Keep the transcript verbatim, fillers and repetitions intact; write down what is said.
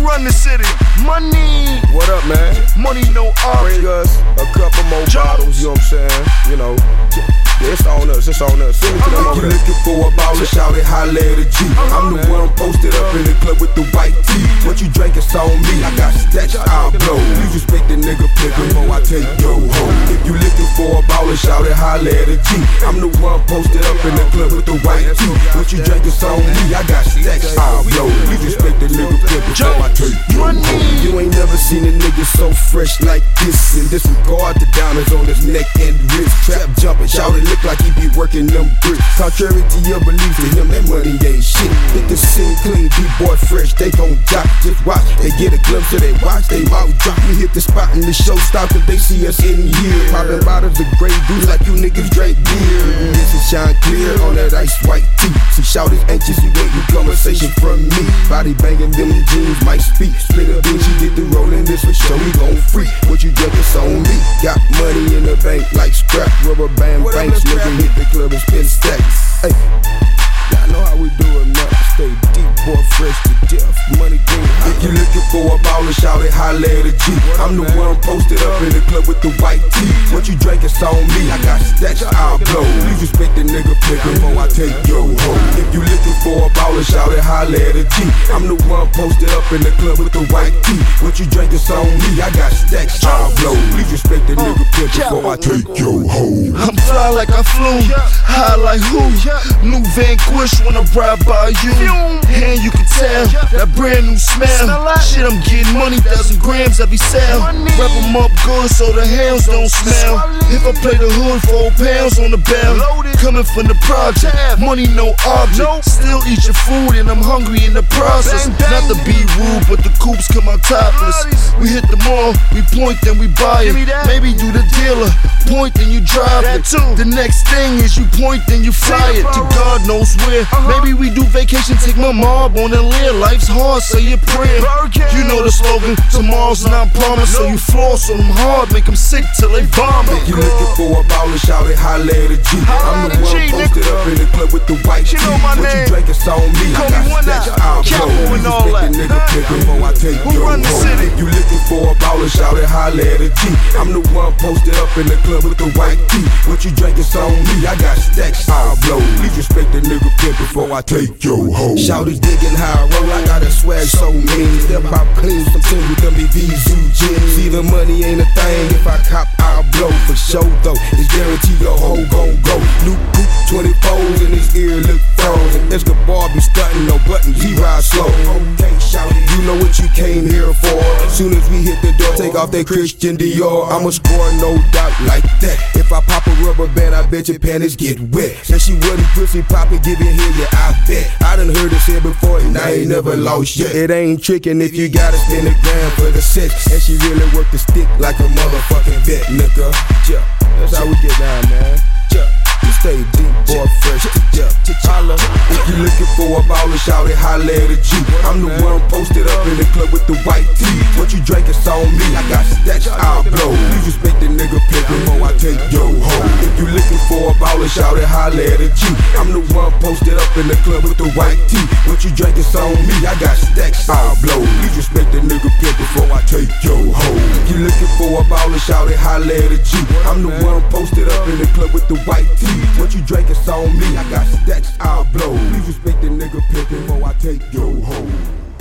run the city? Money. What up, man? Money, no object. Bring us a couple more Jones. bottles, you know what I'm saying? You know, yeah, it's on us, it's on us. Send it to them over You there. looking for a baller, shout it, holla at a G. I'm the one posted up in the club with the white tee. What you drinking, it's on me. I got stacks, I'll blow. Please respect the nigga picker before I take your hoe. If you looking for a baller, shout it, holla at a G. I'm the one posted up in the club with the white tee. What you drinking, it's on me. I got stacks, I'll blow. Please respect the nigga picker before I take your hoe. You ain't never seen a nigga so fresh like this. And disregard the diamonds on his neck and wrist. Trap jumping, shout it, look like he be working them bricks. Contrary to your belief, to him that money ain't shit. Hit the scene clean, B-boy fresh, they gon' jock. Just watch, they get a glimpse of they watch, they mouth drop. We hit the spot and the show stop, cause they see us in here. Poppin' bottles of Grey Goose like you niggas drink beer. This is shine clear on that ice white tee. She shout is anxious, he waiting conversation from me. Body banging, them jeans might speak. Split a bean, she get the rollin', this for sure, we gon' free. What you drinkin', it's on me. Got money in the bank like scrap, rubber band banks. Nigga hit the club and spin stacks. Hey, y'all know how we do it, man. Stay deep, boy, fresh to death. Money green. If you looking for a baller, shout it, holla at a G. I'm the one posted up in the club with the white tee. What you drinking, it's on me. I got stacks, I'll blow. Please respect the nigga picker before I take your hoe. If you looking for a baller, shout it, holla at a G. I'm the one posted up in the club with the white tee. What you drinking, it's on me. I got stacks, I'll blow. Please respect the nigga picker before I take your hoe. I'm fly like I flew, high like who? New Vanquish when I ride by you. And you can tell that brand new smell. Shit, I'm getting money, thousand grams every sale. Wrap them up good so the hands don't smell. If I play the hood, four pounds on the bell. Coming from the project, money no object. Still eat your food and I'm hungry in the process. Not to be rude, but the coops come out topless. We hit the mall, we point then we buy it. Maybe do the dealer, point then you drive it. The next thing is you point then you fly it to God knows where. Maybe we do vacation, take my mob on and live. Life's hard, say your prayer. You know the slogan, tomorrow's not promised. So you floss on them hard, make them sick till they vomit. If you looking for a baller, shout it, holla at a G. I'm the one posted up in the club with the white tee. What you drinking, it's on me. I got stacks, I'll blow. Please respect the nigga picker before I take your hoe. If you looking for a baller, shout it, holla at a G. I'm the one posted up in the club with the white tee. What you drinking, it's on me. I got stacks, I'll blow. Please respect the nigga picker before I take your hoe. Shout it, digging how I roll. I got a swag so mean. Step out clean, some tin with them B V Z jeans. See the money ain't a thing. If I cop, I'll blow for sure though. It's guaranteed your hoe gon' go. New coupe, twenty-fours in his ear look frozen. Escobar be stunting, no buttons, he ride slow. Okay, shout it, you know what you came here for. Soon as we hit the door, take off that Christian Dior. I'ma score, no doubt like that. If I pop a rubber band, I bet your panties get wet. And she wasn't pussy poppin', give it here, yeah, I bet. I done heard it said before, and I ain't never lost yet. It ain't trickin' if you gotta spend a grand for the sex. And she really work the stick like a motherfucking vet, nigga. Yeah, that's how we get down, man. Yeah, you stay deep, boy, fresh to death. Holla. If you looking for a baller, shout it, holla at a G. I'm the one posted up in the club with the white tee. What you drinking, it's on me. I got stacks, I'll blow. Please respect the nigga picker before I take your hoe. If you looking for a baller, shout it, holla at a G. I'm the one posted up in the club with the white tee. What you drinking, it's on me. I got stacks, I'll blow. Please respect the nigga picker before I take your hoe. If you looking for a baller, shout it, holla at a G. I'm the one posted up in the club with the white tee. What you drinking, it's on me. I got stacks, I'll blow. Please respect the nigga picker before I take your hoe.